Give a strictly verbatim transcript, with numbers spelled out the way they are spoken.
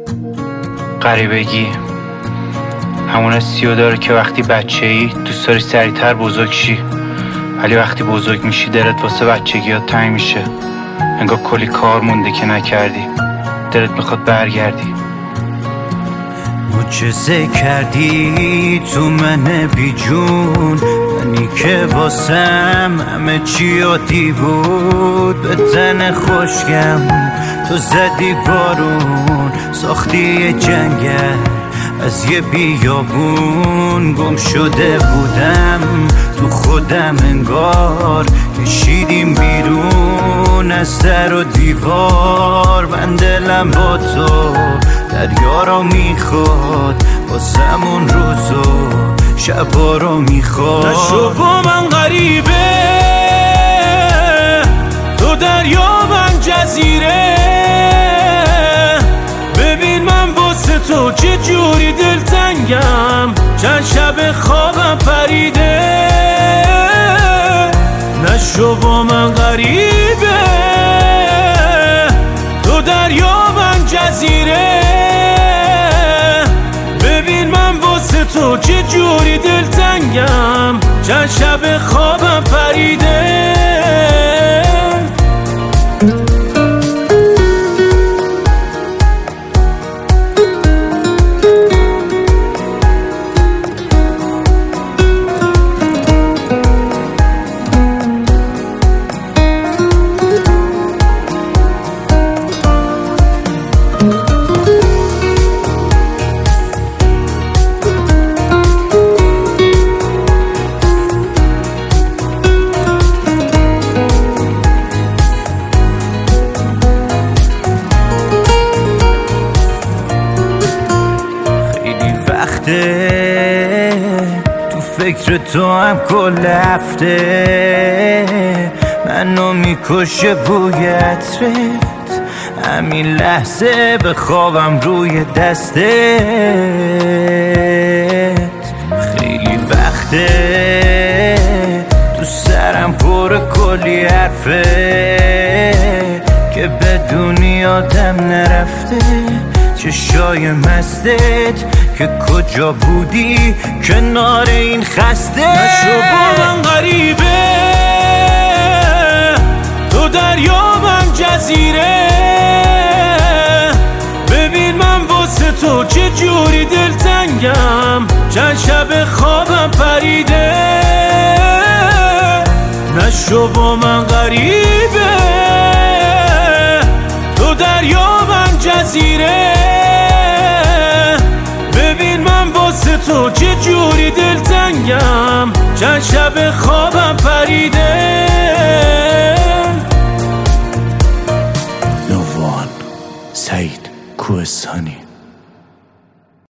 غریبگی همون حسیو داره که وقتی بچه ای دوست داری سریعتر بزرگ شی، ولی وقتی بزرگ میشی دلت واسه بچگی ها تنگ میشه. انگار کلی کار مونده که نکردی، دلت میخواد برگردی. معجزه کردی تو من بی جون، منی که واسم همه چی عادی بود. به تن خوشگم تو زدی بارون، ساختی یه جنگل از یه بیابون. گم شده بودم تو خودم، انگار کشیدیم بیرون از در و دیوار. من دلم با تو دریا رو میخواد، واسمون روزو شبا رو میخواد. نشو با من غریبه، تو دریا من جزیره. ببین من واسه تو چه جوری دلتنگم، چند شب خوابم پریده. نشو با من غریبه، تو دریا من جزیره. ببین من واسه تو چه جوری دلتنگم، چند شب خوابم پریده. تو فکر تو هم کل هفته، منو میکشه بوی عطرت. همین لحظه به خوابم روی دستت. خیلی وقته تو سرم پر کلی حرفه، که بدونی آدم نرفته. چشای مستت که کجا بودی کنار این خسته. نشو با من غریبه، تو دریا من جزیره. ببین من واسه تو چه جوری دلتنگم، چند شب خوابم پریده. نشو با من غریبه، تو دریا من جزیره. ببین من واسه تو چه جوری دلتنگم، چند شب خوابم پریده. نووان سعید کوهستانی.